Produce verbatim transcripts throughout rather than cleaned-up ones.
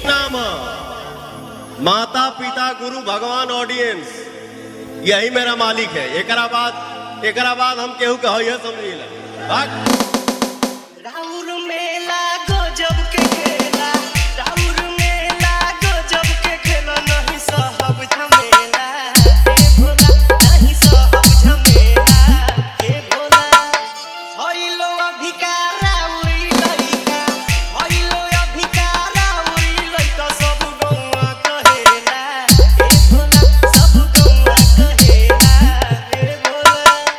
नाम है माता पिता गुरु भगवान ऑडियंस, यही मेरा मालिक है। एकरा बाद एकरा बाद हम केहू के है समझिला। राउर मेला गजब के खेला, राउर मेला गजब के खेला, नहीं सहब झमेला हे भोला, नहीं सहब झमेला हे भोला। होइलो अभिकारा उई लइका, होइलो अभिकारा उई लइका, सब गौआ कहेला हे भोला, सब गौआ कहेला हे भोला।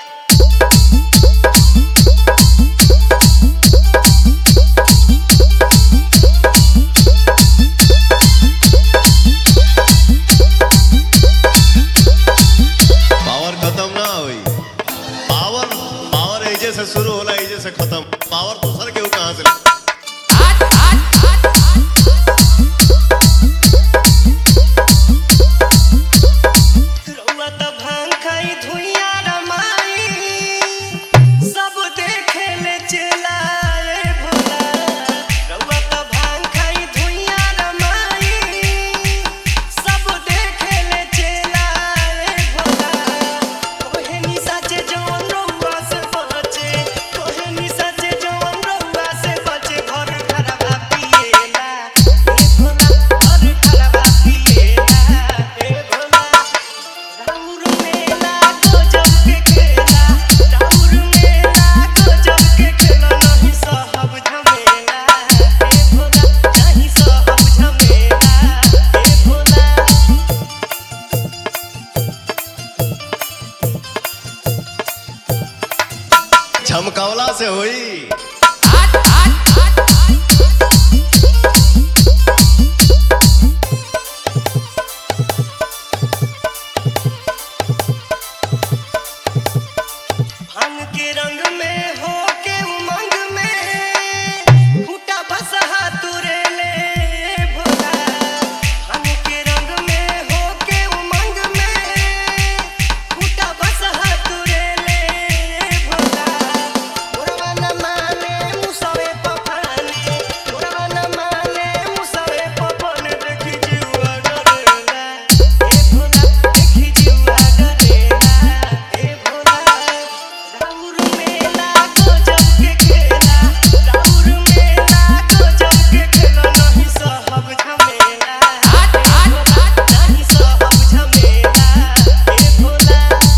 से शुरू होला इजे से खत्म, पावर दूसर के कहां से रउआ त भांग खाई धुइया रमाई, सब देखे ले चला रे भोला। रउआ त भांग खाई धुइया रमाई, सब देखे ले चला रे भोला। कोहे नि सचे जवन रउआ से बचे, कोहे नि सचे जवन रउआ से बचे, घर घरवा पिएला हे भोला, घर घरवा पिएला हे भोला। राउर मेला गजब के खेला, राउर मेला गजब के खेला, नहीं सहब झमेला हे भोला, नहीं सहब झमेला हे भोला। झमकावला से होई। भांग के रंग में हो के उमंग में, फूटा बसहा तुरे ले भोला। भांग के रंग में हो के उमंग में, फूटा बसहा तुरे ले भोला। मोरवा न माने मुसवे पफाने, मोरवा न माने मुसवे पफाने, देखी जीवा डरेला हे भोला, देखी जीवा डरेला हे भोला। राउर मेला गजब के खेला, राउर मेला गजब के खेला, नहीं सहब झमेला हे भोला, नहीं सहब झमेला हे भोला।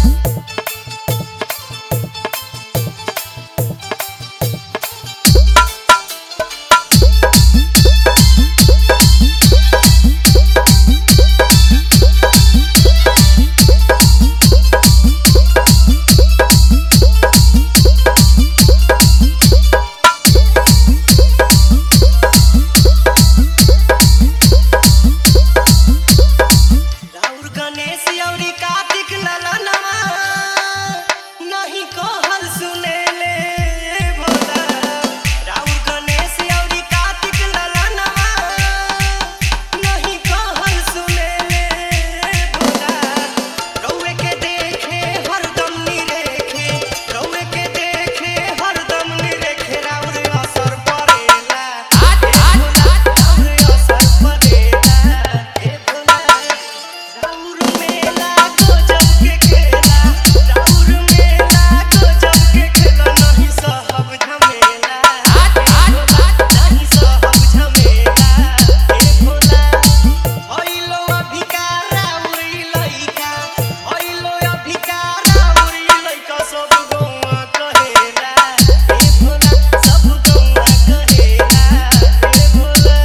राउर गणेश औरी कार्तिक ललनवा, नहीं कहल सुनेले भोला। राउर गणेश औरी कार्तिक ललनवा, नहीं कहल सुनेले भोला। रउए के देखे हरदम निरेखे, रउए के देखे हरदम निरेखे, राउर असर पड़ेला हे भोला, राउर असर पड़ेला हे भोला। राउर मेला गजब के खेला, राउर मेला गजब के खेला, नहीं सहब झमेला हे भोला, नहीं सहब झमेला हे भोला। होइलो अभिकारा उई लइका, होइलो अभिकारा उई लइका, सब गौआ कहेला हे भोला, सब गौआ कहेला हे Bhola.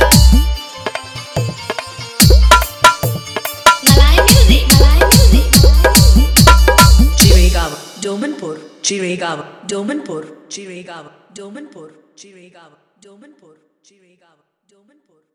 Malay music, Malay music. Chiregaon, Domanpur, Chiregaon, Domanpur, Chiregaon, Domanpur, Chiregaon, Domanpur, Chiregaon, Domanpur.